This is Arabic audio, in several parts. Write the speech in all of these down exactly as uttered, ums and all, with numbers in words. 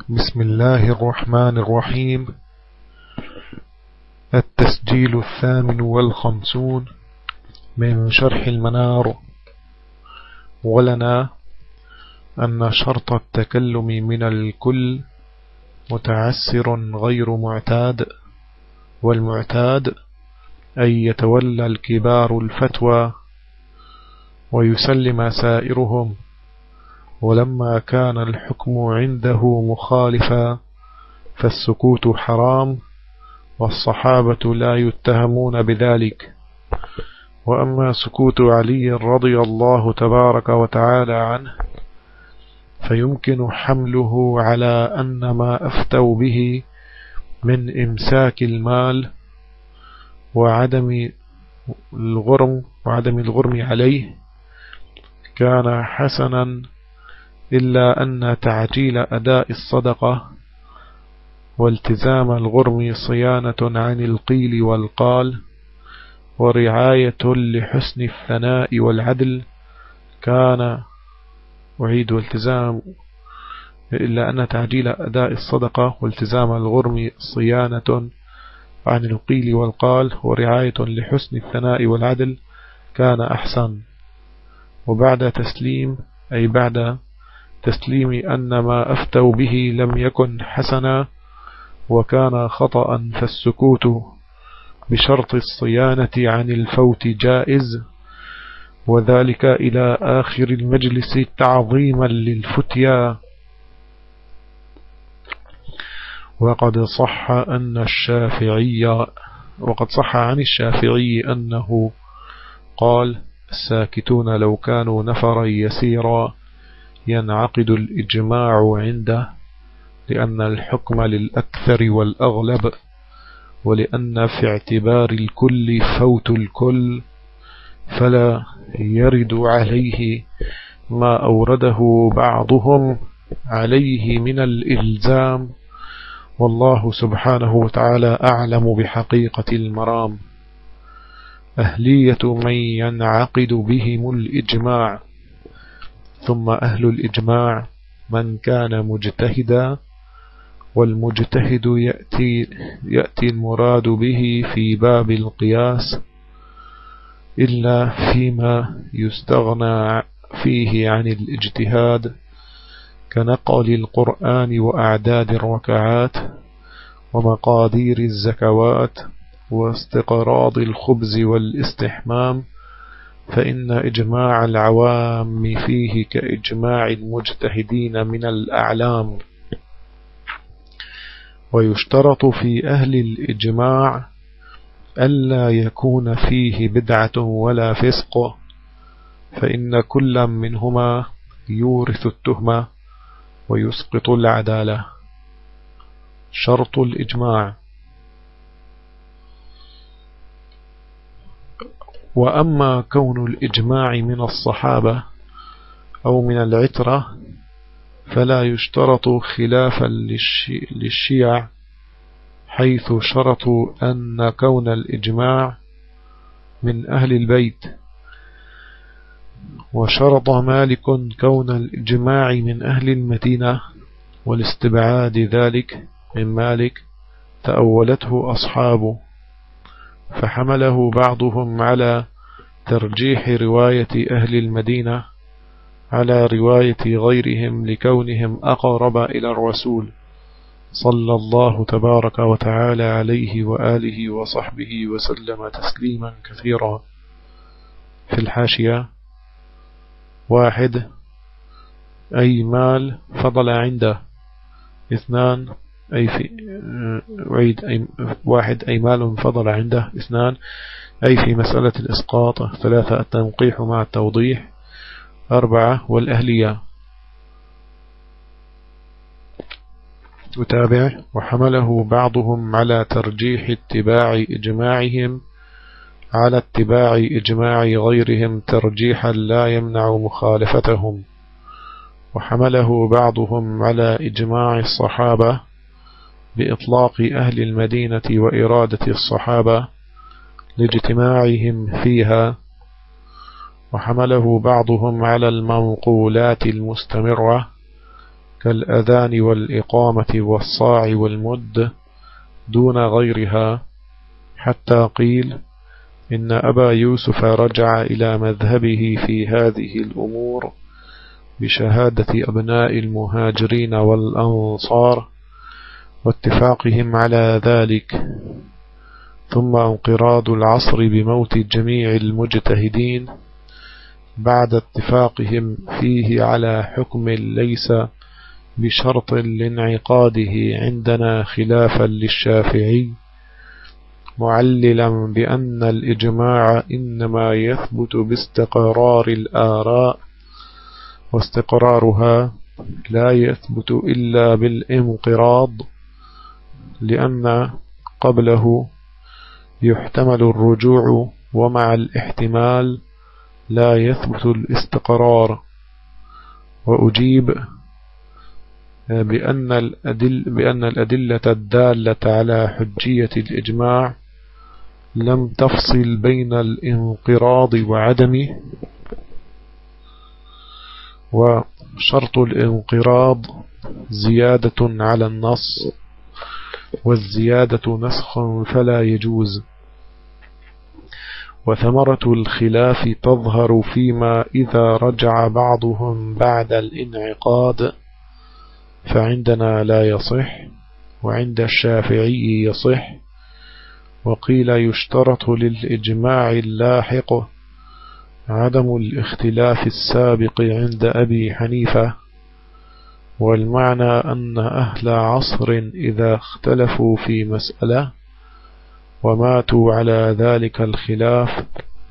بسم الله الرحمن الرحيم. التسجيل الثامن والخمسون من شرح المنار. ولنا أن شرط التكلم من الكل متعسر غير معتاد، والمعتاد أن يتولى الكبار الفتوى ويسلم سائرهم، ولما كان الحكم عنده مخالفا فالسكوت حرام، والصحابة لا يتهمون بذلك. وأما سكوت علي رضي الله تبارك وتعالى عنه فيمكن حمله على أن ما أفتوا به من إمساك المال وعدم الغرم وعدم الغرم عليه كان حسنا، إلا أن تعجيل أداء الصدقة والتزام الغرم صيانة عن القيل والقال ورعاية لحسن الثناء والعدل كان أعيد والتزام إلا أن تعجيل أداء الصدقة والتزام الغرم صيانة عن القيل والقال ورعاية لحسن الثناء والعدل كان أحسن. وبعد تسليم أي بعد تسليم أن ما أفتوا به لم يكن حسنا وكان خطأ، فالسكوت بشرط الصيانة عن الفوت جائز، وذلك إلى آخر المجلس تعظيما للفتيا. وقد صح أن الشافعي وقد صح عن الشافعي أنه قال: الساكتون لو كانوا نفرا يسيرا ينعقد الإجماع عنده، لأن الحكم للأكثر والأغلب، ولأن في اعتبار الكل فوت الكل، فلا يرد عليه ما أورده بعضهم عليه من الإلزام، والله سبحانه وتعالى أعلم بحقيقة المرام. أهلية من ينعقد بهم الإجماع. ثم أهل الإجماع من كان مجتهدا، والمجتهد يأتي, يأتي المراد به في باب القياس إلا فيما يستغنى فيه عن الاجتهاد، كنقل القرآن وأعداد الركعات ومقادير الزكوات واستقراض الخبز والاستحمام، فإن إجماع العوام فيه كإجماع المجتهدين من الأعلام. ويشترط في أهل الإجماع ألا يكون فيه بدعة ولا فسق، فإن كل منهما يورث التهمة ويسقط العدالة. شرط الإجماع. وأما كون الإجماع من الصحابة أو من العترة فلا يشترط خلافا للشيع، حيث شرطوا أن كون الإجماع من أهل البيت، وشرط مالك كون الإجماع من أهل المدينة، والاستبعاد ذلك من مالك تأولته أصحابه، فحمله بعضهم على ترجيح رواية أهل المدينة على رواية غيرهم لكونهم أقرب إلى الرسول صلى الله تبارك وتعالى عليه وآله وصحبه وسلم تسليما كثيرا. في الحاشية: واحد أي مال فضل عنده. اثنان أي في وعيد أي واحد أي مال فضل عنده. اثنان أي في مسألة الإسقاط. ثلاثة التنقيح مع التوضيح. أربعة والأهلية. وتابع: وحمله بعضهم على ترجيح اتباع إجماعهم على اتباع إجماع غيرهم ترجيحا لا يمنع مخالفتهم، وحمله بعضهم على إجماع الصحابة بإطلاق أهل المدينة وإرادة الصحابة لاجتماعهم فيها، وحمله بعضهم على المنقولات المستمرة كالأذان والإقامة والصاع والمد دون غيرها، حتى قيل إن أبا يوسف رجع إلى مذهبه في هذه الأمور بشهادة أبناء المهاجرين والأنصار واتفاقهم على ذلك، ثم انقراض العصر بموت جميع المجتهدين بعد اتفاقهم فيه على حكم ليس بشرط لانعقاده عندنا خلافا للشافعي، معللا بأن الإجماع إنما يثبت باستقرار الآراء، واستقرارها لا يثبت إلا بالانقراض، لأن قبله يحتمل الرجوع، ومع الاحتمال لا يثبت الاستقرار. وأجيب بأن الأدل بأن الأدلة الدالة على حجية الإجماع لم تفصل بين الانقراض وعدمه، وشرط الانقراض زيادة على النص، والزيادة نسخ فلا يجوز. وثمرة الخلاف تظهر فيما إذا رجع بعضهم بعد الانعقاد فعندنا لا يصح، وعند الشافعي يصح. وقيل يشترط للإجماع اللاحق عدم الاختلاف السابق عند أبي حنيفة، والمعنى أن أهل عصر إذا اختلفوا في مسألة وماتوا على ذلك الخلاف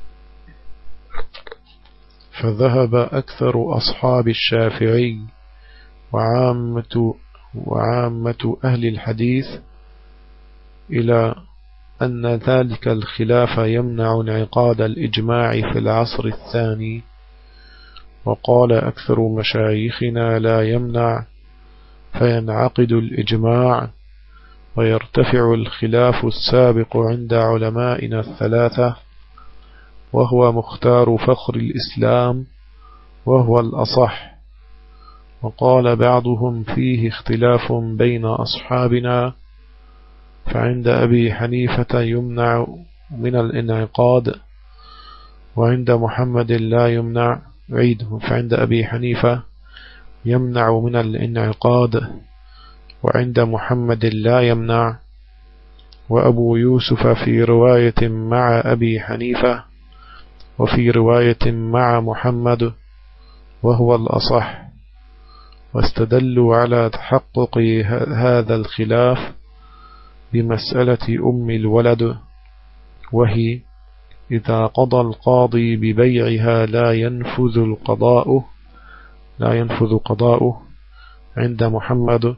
فذهب أكثر أصحاب الشافعي وعامة, وعامة أهل الحديث إلى أن ذلك الخلاف يمنع انعقاد الإجماع في العصر الثاني، وقال أكثر مشايخنا لا يمنع، فينعقد الإجماع ويرتفع الخلاف السابق عند علمائنا الثلاثة، وهو مختار فخر الإسلام وهو الأصح. وقال بعضهم فيه اختلاف بين أصحابنا، فعند أبي حنيفة يمنع من الانعقاد، وعند محمد لا يمنع عيده، فعند أبي حنيفة يمنع من الانعقاد، وعند محمد لا يمنع. وأبو يوسف في رواية مع أبي حنيفة، وفي رواية مع محمد، وهو الأصح. واستدلوا على تحقق هذا الخلاف بمسألة أم الولد، وهي إذا قضى القاضي ببيعها لا ينفذ القضاء لا ينفذ قضاؤه عند محمد،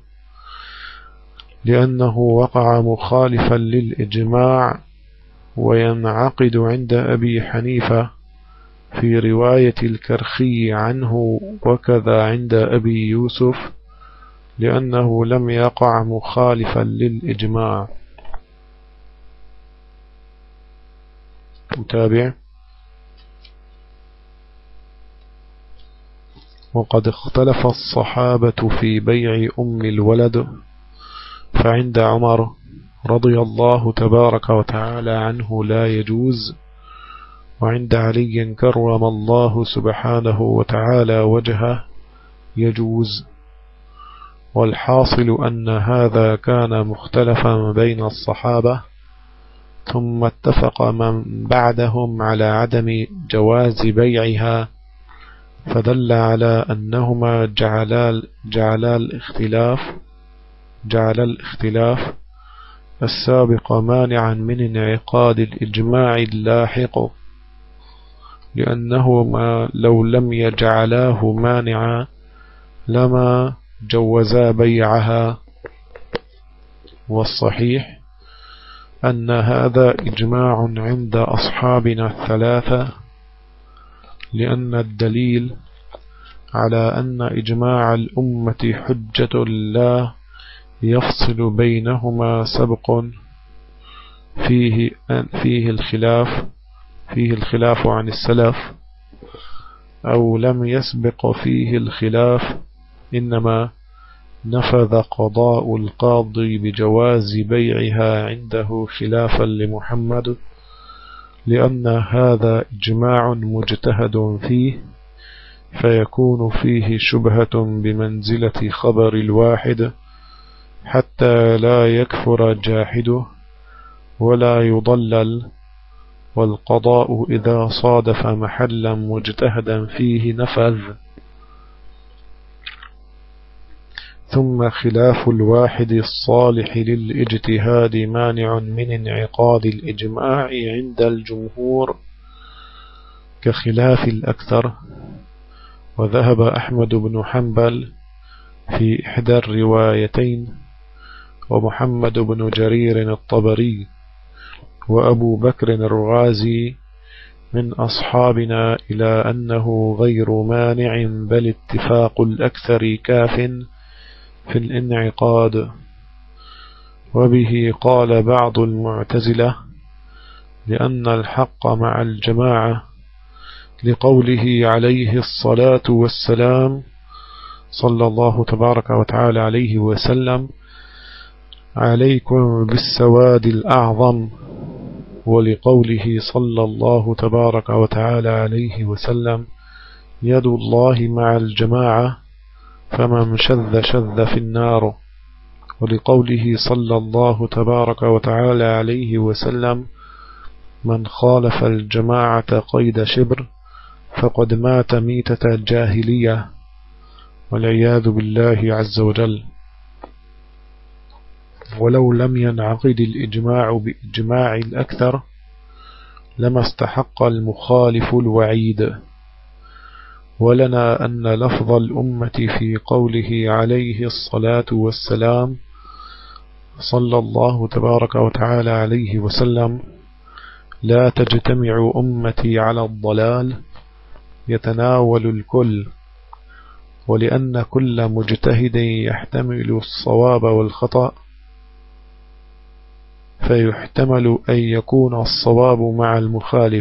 لأنه وقع مخالفا للإجماع، وينعقد عند أبي حنيفة في رواية الكرخي عنه، وكذا عند أبي يوسف، لأنه لم يقع مخالفا للإجماع. متابع. وقد اختلف الصحابة في بيع أم الولد، فعند عمر رضي الله تبارك وتعالى عنه لا يجوز، وعند علي كرم الله سبحانه وتعالى وجهه يجوز. والحاصل أن هذا كان مختلفا بين الصحابة، ثم اتفق من بعدهم على عدم جواز بيعها، فدل على أنهما جعلا, جعلا الاختلاف جعل الاختلاف السابق مانعا من انعقاد الإجماع اللاحق، لأنه ما لو لم يجعلاه مانعا لما جوزا بيعها. والصحيح أن هذا إجماع عند أصحابنا الثلاثة، لأن الدليل على أن إجماع الأمة حجة لا يفصل بينهما سبق فيه فيه الخلاف فيه الخلاف عن السلف، أو لم يسبق فيه الخلاف، إنما نفذ قضاء القاضي بجواز بيعها عنده خلافا لمحمد، لأن هذا إجماع مجتهد فيه، فيكون فيه شبهة بمنزلة خبر الواحد حتى لا يكفر جاحده ولا يضلل. والقضاء إذا صادف محلا مجتهدا فيه نفذ. ثم خلاف الواحد الصالح للاجتهاد مانع من انعقاد الإجماع عند الجمهور كخلاف الأكثر. وذهب أحمد بن حنبل في إحدى الروايتين، ومحمد بن جرير الطبري، وأبو بكر الرازي من أصحابنا إلى أنه غير مانع، بل اتفاق الأكثر كاف في الانعقاد. وبه قال بعض المعتزلة لأن الحق مع الجماعة، لقوله عليه الصلاة والسلام صلى الله تبارك وتعالى عليه وسلم: عليكم بالسواد الأعظم. ولقوله صلى الله تبارك وتعالى عليه وسلم: يد الله مع الجماعة، فمن شذ شذ في النار. ولقوله صلى الله تبارك وتعالى عليه وسلم: من خالف الجماعة قيد شبر فقد مات ميتة جاهلية، والعياذ بالله عز وجل. ولو لم ينعقد الإجماع بإجماع الأكثر لما استحق المخالف الوعيد. ولنا أن لفظ الأمة في قوله عليه الصلاة والسلام صلى الله تبارك وتعالى عليه وسلم: لا تجتمع أمتي على الضلال، يتناول الكل. ولأن كل مجتهد يحتمل الصواب والخطأ، فيحتمل أن يكون الصواب مع المخالف.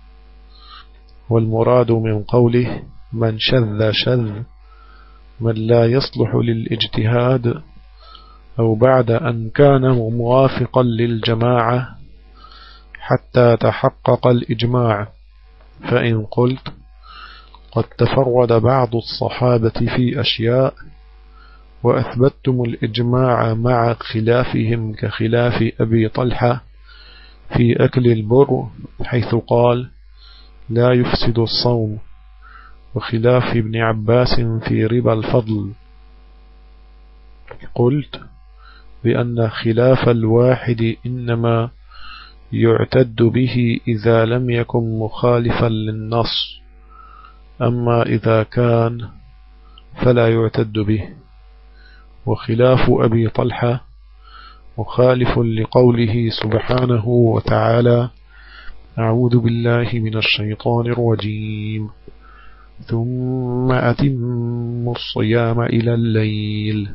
والمراد من قوله من شذ شذ من لا يصلح للاجتهاد، أو بعد أن كان موافقا للجماعة حتى تحقق الإجماع. فإن قلت قد تفرد بعض الصحابة في أشياء وأثبتتم الإجماع مع خلافهم، كخلاف أبي طلحة في أكل البر حيث قال لا يفسد الصوم، وخلاف ابن عباس في ربا الفضل، قلت بأن خلاف الواحد إنما يعتد به إذا لم يكن مخالفا للنص، أما إذا كان فلا يعتد به. وخلاف أبي طلحة مخالف لقوله سبحانه وتعالى: أعوذ بالله من الشيطان الرجيم، ثم أتموا الصيام إلى الليل.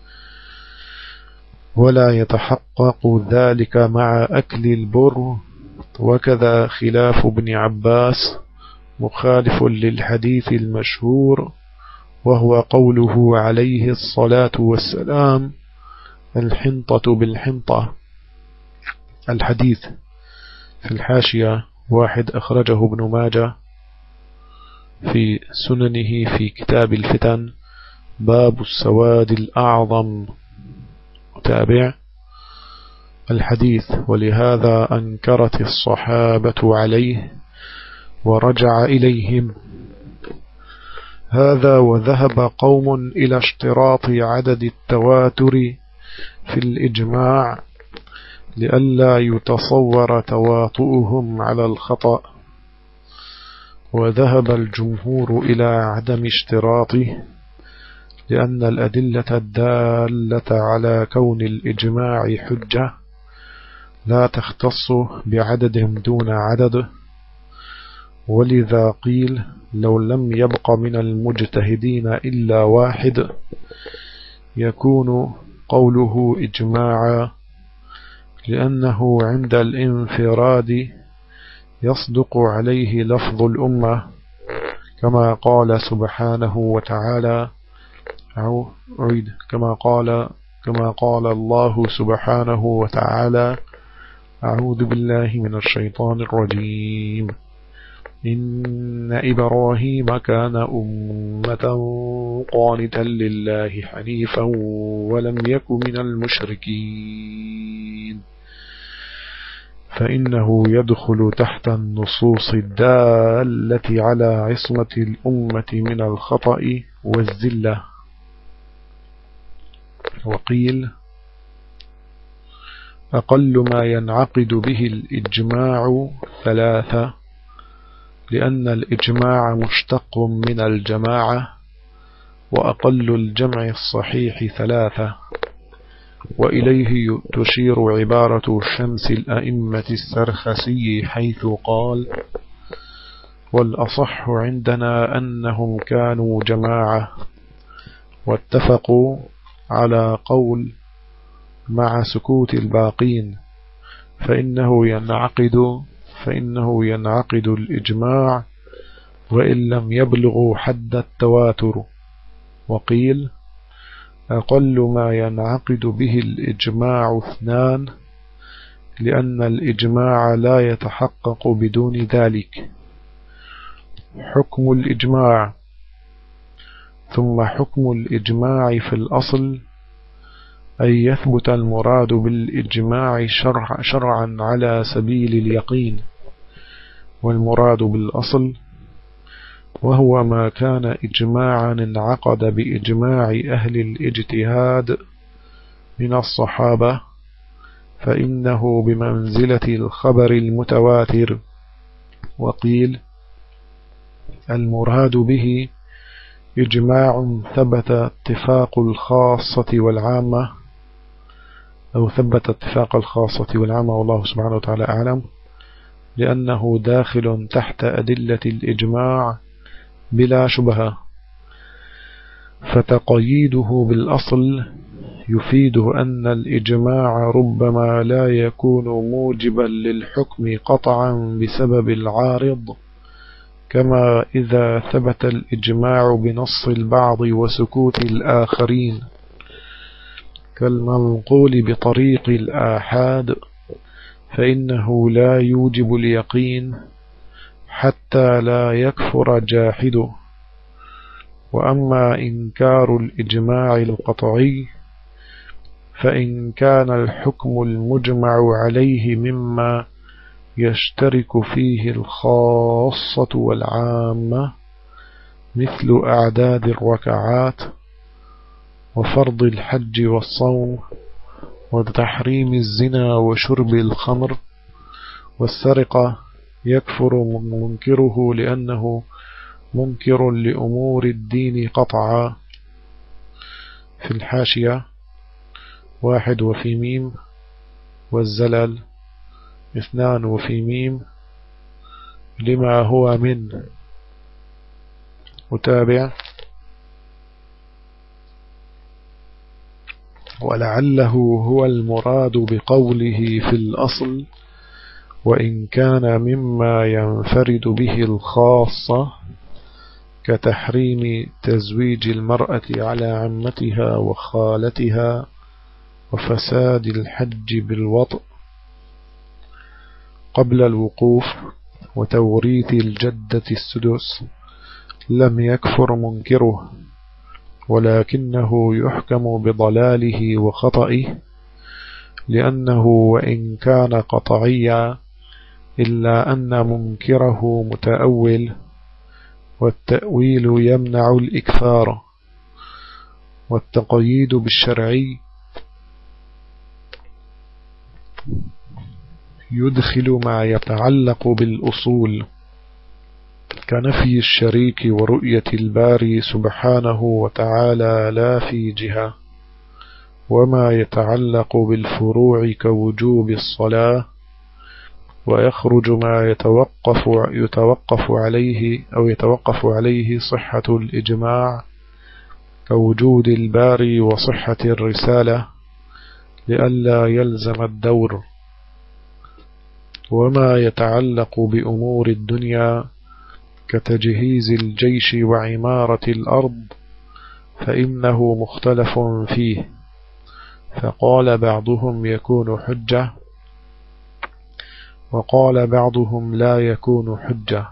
ولا يتحقق ذلك مع أكل البر. وكذا خلاف ابن عباس مخالف للحديث المشهور، وهو قوله عليه الصلاة والسلام: الحنطة بالحنطة. الحديث في الحاشية واحد أخرجه ابن ماجه في سننه في كتاب الفتن باب السواد الأعظم. تابع الحديث. ولهذا أنكرت الصحابة عليه ورجع إليهم. هذا وذهب قوم إلى اشتراط عدد التواتر في الإجماع لئلا يتصور تواطؤهم على الخطأ، وذهب الجمهور إلى عدم اشتراطه، لأن الأدلة الدالة على كون الإجماع حجة لا تختص بعدد دون عدد. ولذا قيل لو لم يبق من المجتهدين إلا واحد يكون قوله إجماعا، لأنه عند الانفراد يصدق عليه لفظ الأمة، كما قال سبحانه وتعالى: أو أعيد كما قال كما قال الله سبحانه وتعالى: أعوذ بالله من الشيطان الرجيم. إن إبراهيم كان أمة قانتا لله حنيفا ولم يك من المشركين، فإنه يدخل تحت النصوص الدالة على عصمة الأمة من الخطأ والزلة. وقيل: أقل ما ينعقد به الإجماع ثلاثة، لأن الإجماع مشتق من الجماعة، وأقل الجمع الصحيح ثلاثة. وإليه تشير عبارة شمس الأئمة السرخسي حيث قال: والأصح عندنا أنهم كانوا جماعة، واتفقوا على قول مع سكوت الباقين، فإنه ينعقد فإنه ينعقد الإجماع وإن لم يبلغوا حد التواتر. وقيل: أقل ما ينعقد به الإجماع اثنان، لأن الإجماع لا يتحقق بدون ذلك: حكم الإجماع، ثم حكم الإجماع في الأصل أن يثبت المراد بالإجماع شرع شرعا على سبيل اليقين، والمراد بالأصل وهو ما كان إجماعا انعقد بإجماع أهل الاجتهاد من الصحابة، فإنه بمنزلة الخبر المتواتر. وقيل: المراد به إجماع ثبت اتفاق الخاصة والعامة، أو ثبت اتفاق الخاصة والعامة، والله سبحانه وتعالى أعلم، لأنه داخل تحت أدلة الإجماع بلا شبهة، فتقييده بالأصل يفيد أن الإجماع ربما لا يكون موجبا للحكم قطعا بسبب العارض، كما إذا ثبت الإجماع بنص البعض وسكوت الآخرين، كالمنقول بطريق الآحاد، فإنه لا يوجب اليقين حتى لا يكفر جاحده. وأما إنكار الإجماع القطعي، فإن كان الحكم المجمع عليه مما يشترك فيه الخاصة والعامة، مثل أعداد الركعات، وفرض الحج والصوم، وتحريم الزنا وشرب الخمر والسرقة، يكفر منكره لأنه منكر لأمور الدين قطعا. في الحاشية: واحد وفي ميم، والزلل اثنان وفي ميم، لما هو من. متابع: ولعله هو المراد بقوله في الأصل، وإن كان مما ينفرد به الخاصة، كتحريم تزويج المرأة على عمتها وخالتها، وفساد الحج بالوطء قبل الوقوف، وتوريث الجدة السدس، لم يكفر منكره، ولكنه يحكم بضلاله وخطئه، لأنه وإن كان قطعيا إلا أن منكره متأول، والتأويل يمنع الإكفار. والتقييد بالشرعي يدخل ما يتعلق بالأصول، كنفي الشريك ورؤية الباري سبحانه وتعالى لا في جهة، وما يتعلق بالفروع كوجوب الصلاة، ويخرج ما يتوقف يتوقف عليه أو يتوقف عليه صحة الإجماع كوجود الباري وصحة الرسالة لئلا يلزم الدور. وما يتعلق بأمور الدنيا كتجهيز الجيش وعمارة الأرض، فإنه مختلف فيه، فقال بعضهم يكون حجة، وقال بعضهم لا يكون حجة.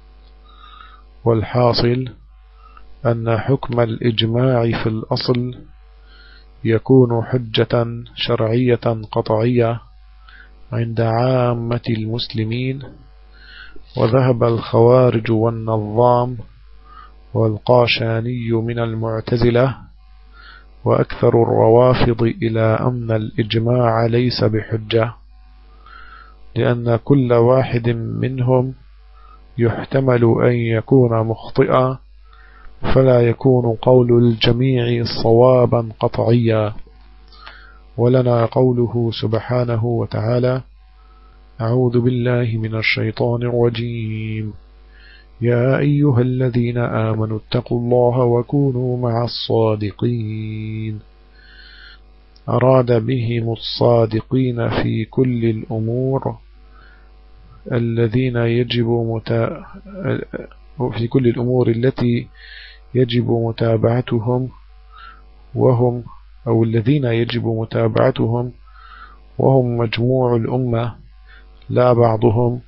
والحاصل أن حكم الإجماع في الأصل يكون حجة شرعية قطعية عند عامة المسلمين. وذهب الخوارج والنظام والقاشاني من المعتزلة وأكثر الروافض إلى أن الإجماع ليس بحجة، لأن كل واحد منهم يحتمل أن يكون مخطئا، فلا يكون قول الجميع صوابا قطعيا. ولنا قوله سبحانه وتعالى: أعوذ بالله من الشيطان الرجيم، يا أيها الذين آمنوا اتقوا الله وكونوا مع الصادقين. أراد بهم الصادقين في كل الأمور الذين يجب متا... في كل الأمور التي يجب متابعتهم وهم أو الذين يجب متابعتهم وهم مجموع الأمة لا بعضهم،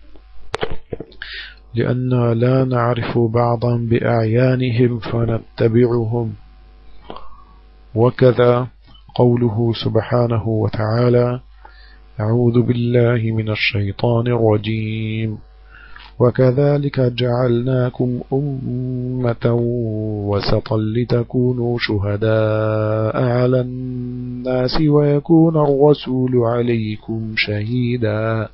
لأننا لا نعرف بعضا بأعيانهم فنتبعهم. وكذا قوله سبحانه وتعالى: أعوذ بالله من الشيطان الرجيم، وكذلك جعلناكم أمة وسطا لتكونوا شهداء على الناس ويكون الرسول عليكم شهيدا.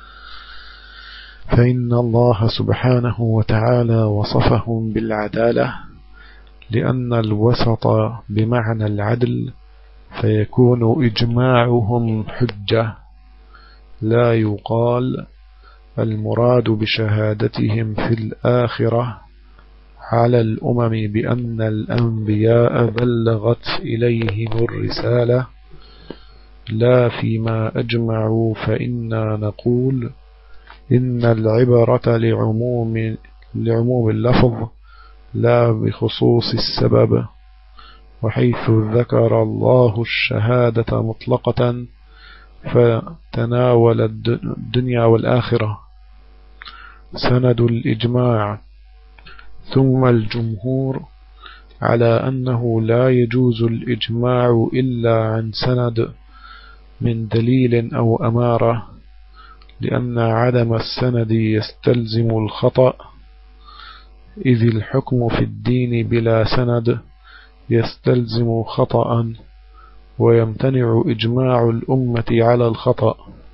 فإن الله سبحانه وتعالى وصفهم بالعدالة، لأن الوسط بمعنى العدل، فيكون إجماعهم حجة. لا يقال المراد بشهادتهم في الآخرة على الأمم بأن الأنبياء بلغت إليهم الرسالة، لا فيما أجمعوا، فإنا نقول إن العبرة لعموم, لعموم اللفظ لا بخصوص السبب. وحيث ذكر الله الشهادة مطلقة فتناول الدنيا والآخرة. سند الإجماع. ثم الجمهور على أنه لا يجوز الإجماع إلا عن سند من دليل أو أمارة، لأن عدم السند يستلزم الخطأ، إذ الحكم في الدين بلا سند يستلزم خطأ، ويمتنع إجماع الأمة على الخطأ.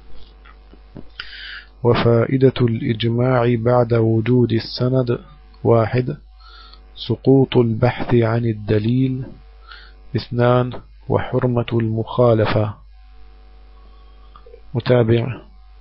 وفائدة الإجماع بعد وجود السند: واحد، سقوط البحث عن الدليل. اثنان، وحرمة المخالفة. متابع.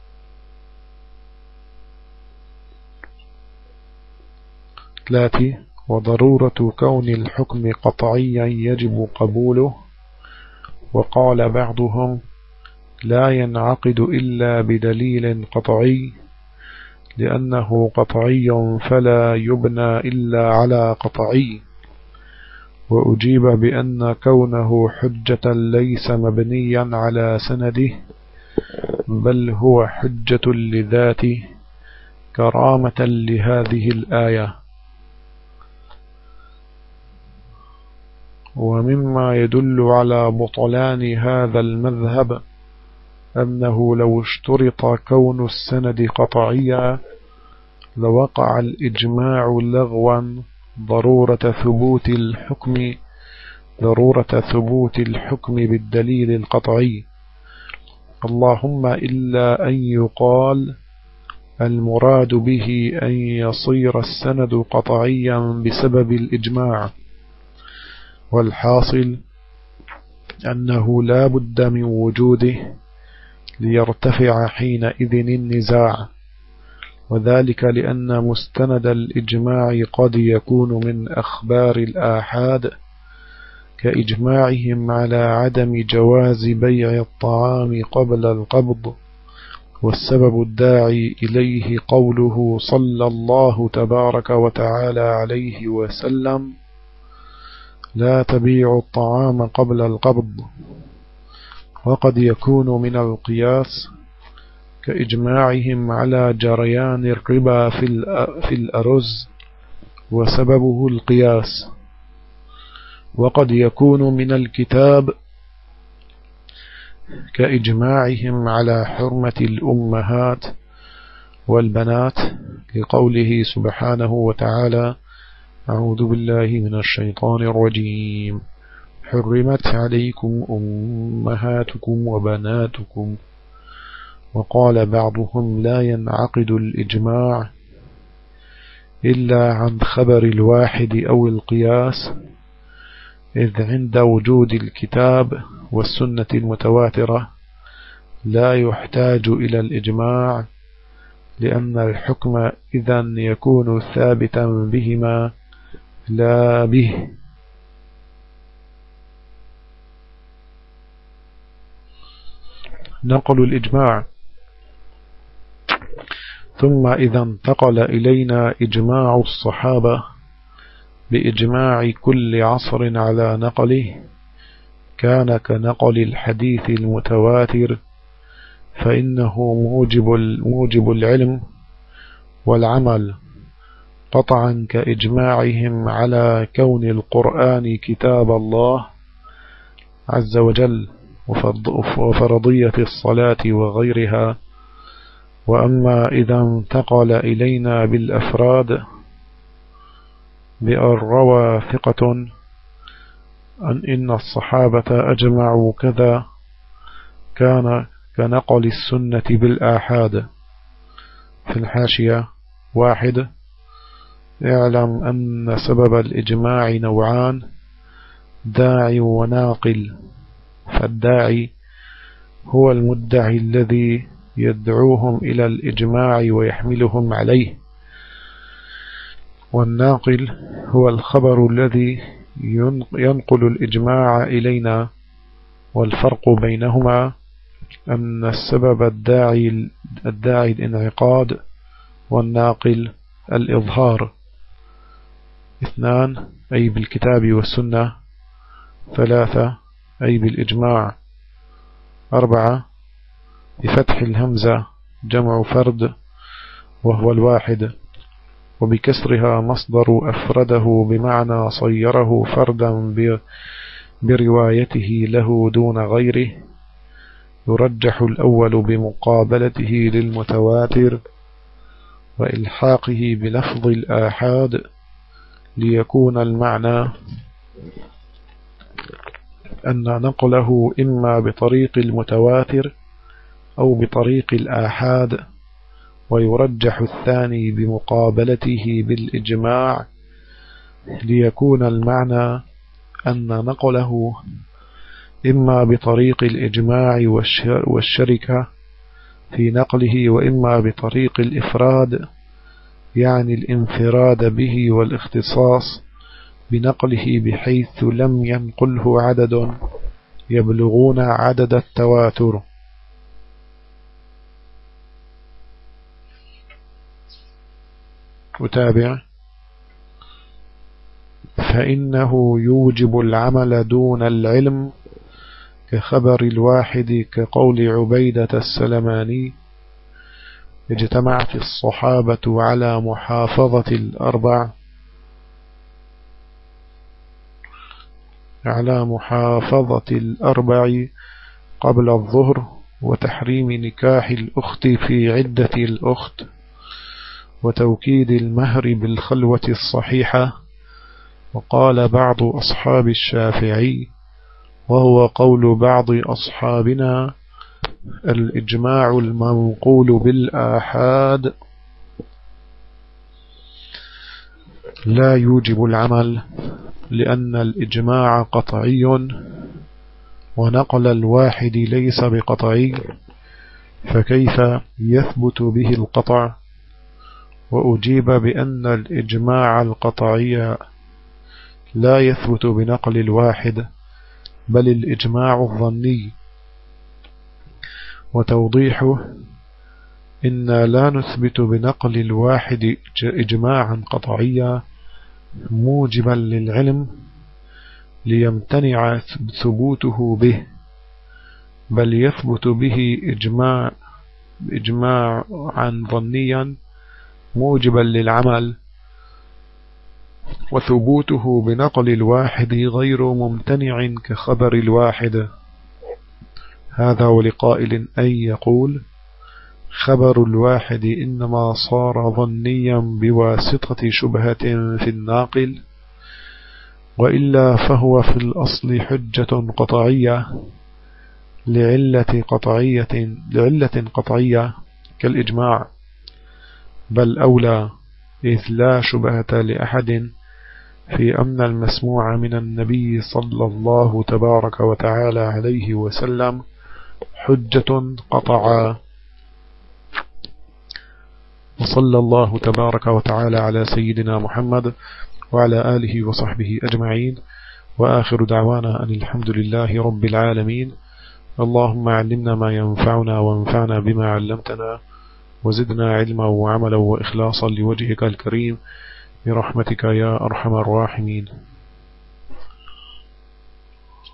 ثلاثة، وضرورة كون الحكم قطعيا يجب قبوله. وقال بعضهم: لا ينعقد إلا بدليل قطعي، لأنه قطعي فلا يبنى إلا على قطعي. وأجيب بأن كونه حجة ليس مبنيا على سنده، بل هو حجة لذاته، كرامة لهذه الآية. ومما يدل على بطلان هذا المذهب أنه لو اشترط كون السند قطعيا لوقع الإجماع لغوا ضرورة ثبوت الحكم ضرورة ثبوت الحكم بالدليل القطعي، اللهم إلا أن يقال المراد به أن يصير السند قطعيا بسبب الإجماع. والحاصل أنه لا بد من وجوده ليرتفع حينئذ النزاع، وذلك لأن مستند الإجماع قد يكون من أخبار الآحاد، كإجماعهم على عدم جواز بيع الطعام قبل القبض، والسبب الداعي إليه قوله صلى الله تبارك وتعالى عليه وسلم: لا تبيع الطعام قبل القبض. وقد يكون من القياس كإجماعهم على جريان الربا في الأرز وسببه القياس. وقد يكون من الكتاب كإجماعهم على حرمة الأمهات والبنات لقوله سبحانه وتعالى: أعوذ بالله من الشيطان الرجيم، حرمت عليكم أمهاتكم وبناتكم. وقال بعضهم: لا ينعقد الإجماع إلا عن خبر الواحد أو القياس، إذ عند وجود الكتاب والسنة المتواترة لا يحتاج إلى الإجماع، لأن الحكم إذن يكون ثابتا بهما لا به. نقل الإجماع. ثم إذا انتقل إلينا إجماع الصحابة بإجماع كل عصر على نقله، كان كنقل الحديث المتواتر، فإنه موجب موجب العلم والعمل قطعا، كإجماعهم على كون القرآن كتاب الله عز وجل وفرضية الصلاة وغيرها. وأما إذا انتقل إلينا بالأفراد بأن روى ثقة أن إن الصحابة أجمعوا كذا، كان كنقل السنة بالآحاد. في الحاشية: واحد، اعلم أن سبب الإجماع نوعان: داعي وناقل. فالداعي هو المدعي الذي يدعوهم إلى الإجماع ويحملهم عليه، والناقل هو الخبر الذي ينقل الإجماع إلينا. والفرق بينهما أن السبب الداعي الداعي الانعقاد، والناقل الإظهار. اثنان، أي بالكتاب والسنة. ثلاثة، أي بالإجماع. أربعة، بفتح الهمزة جمع فرد وهو الواحد، وبكسرها مصدر أفرده بمعنى صيره فردا بروايته له دون غيره. يرجح الأول بمقابلته للمتواتر وإلحاقه بلفظ الآحاد، ليكون المعنى أن نقله إما بطريق المتواتر أو بطريق الآحاد، ويرجح الثاني بمقابلته بالإجماع، ليكون المعنى أن نقله إما بطريق الإجماع والشركة في نقله، وإما بطريق الإفراد، يعني الانفراد به والاختصاص بنقله، بحيث لم ينقله عدد يبلغون عدد التواتر. أتابع: فإنه يوجب العمل دون العلم، كخبر الواحد، كقول عبيدة السلماني: اجتمعت الصحابة على محافظة الأربع على محافظة الأربع قبل الظهر، وتحريم نكاح الأخت في عدة الأخت، وتوكيد المهر بالخلوة الصحيحة. وقال بعض أصحاب الشافعي، وهو قول بعض أصحابنا: الإجماع المنقول بالآحاد لا يوجب العمل، لأن الإجماع قطعي، ونقل الواحد ليس بقطعي، فكيف يثبت به القطع؟ وأجيب بأن الإجماع القطعي لا يثبت بنقل الواحد، بل الإجماع الظني. وتوضيحه: إنا لا نثبت بنقل الواحد إجماعا قطعيا موجبا للعلم، ليمتنع ثبوته به، بل يثبت به إجماع إجماعا ظنيا موجبا للعمل، وثبوته بنقل الواحد غير ممتنع كخبر الواحد. هذا ولقائل أن يقول: خبر الواحد إنما صار ظنيا بواسطة شبهة في الناقل، وإلا فهو في الأصل حجة قطعية لعلة قطعية, لعلة قطعية كالإجماع، بل أولى، إذ لا شبهة لأحد في أن المسموع من النبي صلى الله تبارك وتعالى عليه وسلم حجة قطعا. وصلى الله تبارك وتعالى على سيدنا محمد وعلى آله وصحبه أجمعين، وآخر دعوانا أن الحمد لله رب العالمين. اللهم علمنا ما ينفعنا وانفعنا بما علمتنا، وزدنا علما وعملا وإخلاصا لوجهك الكريم برحمتك يا أرحم الراحمين.